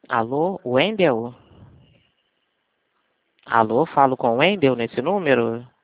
Alô, Wendel? Alô, falo com o Wendel nesse número?